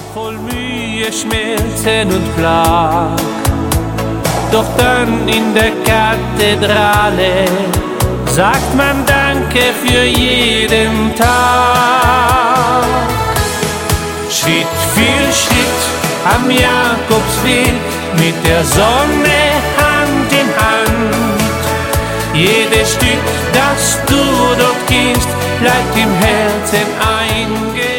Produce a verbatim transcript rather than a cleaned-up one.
voll Mühe, Schmerzen und Plag. Doch dann in der Kathedrale sagt man Danke für jeden Tag. Schritt für Schritt am Jakobsweg mit der Sonne Hand in Hand. Jedes Stück, das du dort gehst, bleibt im Herzen eingeschrieben.